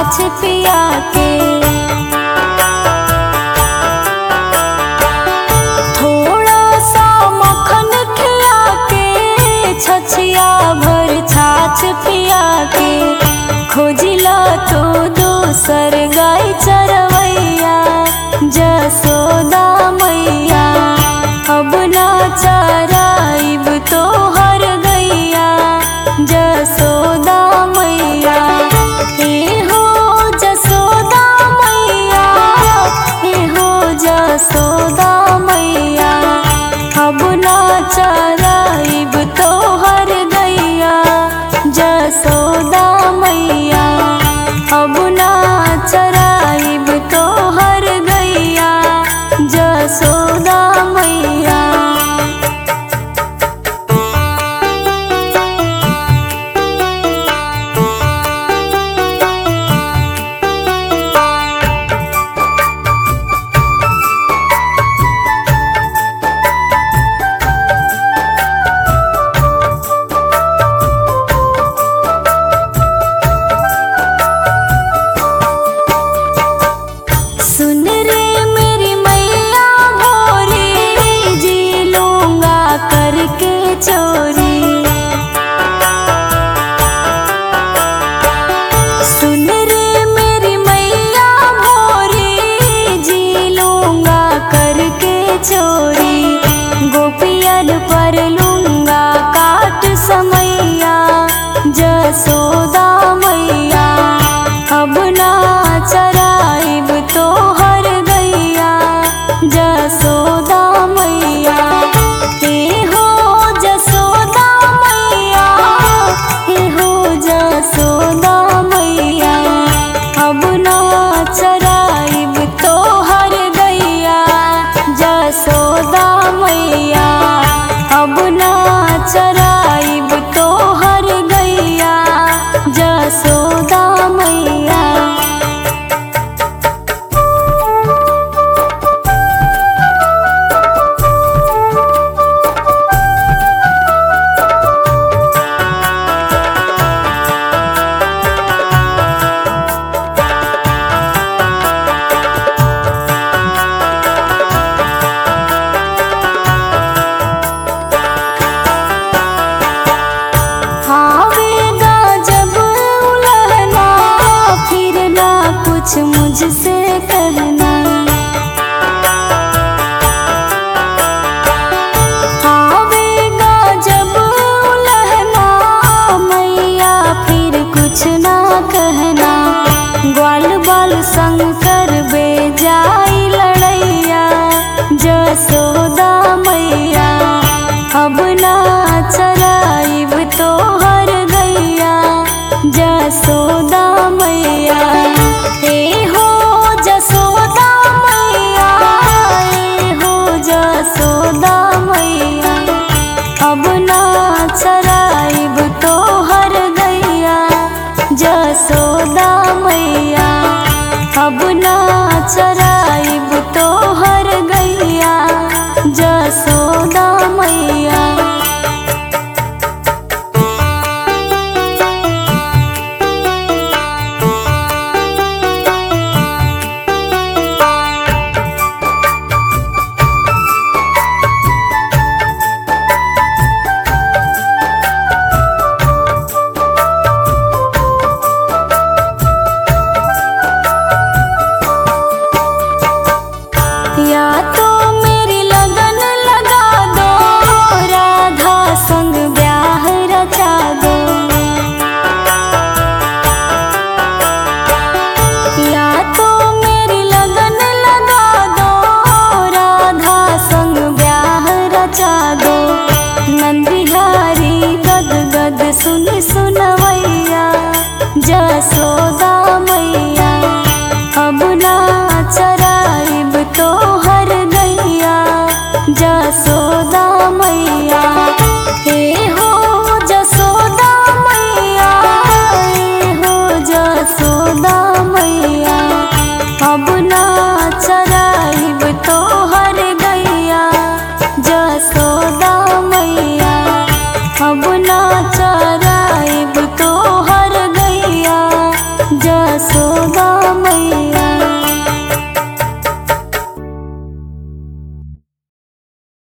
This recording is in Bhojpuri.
छाछ पिया के। थोड़ा सा मक्खन खिया के, छछिया भर छाछ पिया के। खोजिला तो दूसर गाय चरवैया, जसोदा मैया अब ना चराइब तो हर गैया, जसोदा मैया। हे हो जसोदा मैया, हे हो जसोदा मैया, अब ना चराइब तो हर गैया, जसोदा मैया। अब ना चराइब तो हर गैया, जसोदा मैया। सुन रे मेरी मैया भोरी, जी लूंगा करके चोरी। सुन रे मेरी मैया भोरी, जी लूंगा करके चोरी। गोपियन पर लूंगा काट समैया, जसोदा मैया। अब ना चराइब तो हर गैया, जसोदा मैया। हे हो जसोदा मैया, हे हो जसोदा मैया। अब ना चराइब तो हर गैया, जसोदा मैया। अब ना चराइब तो हर गैया, जसोदा मैया। आवेगा जब उलहना, फिर ना कुछ मुझसे कहना। आवेगा जब उलहना, मैया फिर कुछ ना कहना। ग्वाल बाल शंकर बे जाई लड़ैया, जसोदा मैया। अब ना चराइब तो हर गैया, जसोदा मैया। हे हो जसोदा मैया, हे हो जसोदा मैया। अब ना चराइब तो हर गैया, जसोदा मैया। अब ना चराइब तो हर गैया, जसोदा मैया। या तो मेरी लगन लगा दो, राधा संग ब्याह रचा दो। या तो मेरी लगन लगा दो, राधा संग ब्याह रचा दो। नंदिहारी गद गद सुन सुनवैया, जसोदा मैया। अब ना चराइब तो हर गैया, जसोदा मैया। हे हो जसोदा मैया, हे हो जसोदा मैया। अब ना